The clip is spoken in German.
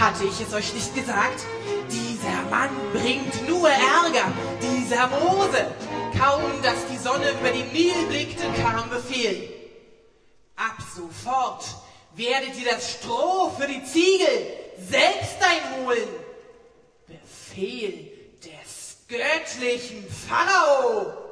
Hatte ich es euch nicht gesagt? Dieser Mann bringt nur Ärger, dieser Mose. Kaum, dass die Sonne über den Nil blickte, kam Befehl. Ab sofort werdet ihr das Stroh für die Ziegel selbst einholen. Befehl des göttlichen Pharao.